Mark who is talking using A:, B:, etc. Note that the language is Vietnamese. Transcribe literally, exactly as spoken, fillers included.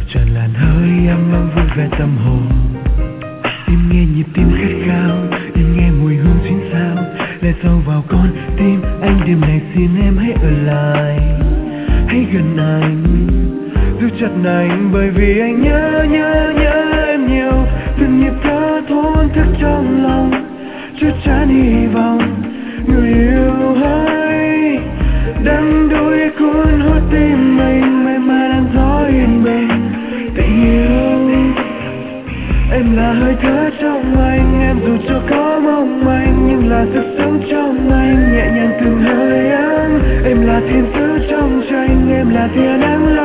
A: tràn làn hơi ấm mang vui vẻ tâm hồn. Im nghe nhịp tim khát khao, im nghe mùi hương chín sao, để sâu vào con tim anh đêm này xin em hãy ở lại, hãy gần anh, giữ chặt anh bởi vì anh nhớ nhớ nhớ em nhiều. Từng nhịp thở thổn thức trong lòng, chút chan hy vọng người yêu hỡi đang đuổi cuốn hút tim mình, may mà đang gió yên bình tình yêu. Em là hơi thở trong anh, em dù cho có mong manh nhưng là sức sống trong anh, nhẹ nhàng từng hơi ấm. Em là thiên sứ trong tranh, em là tia nắng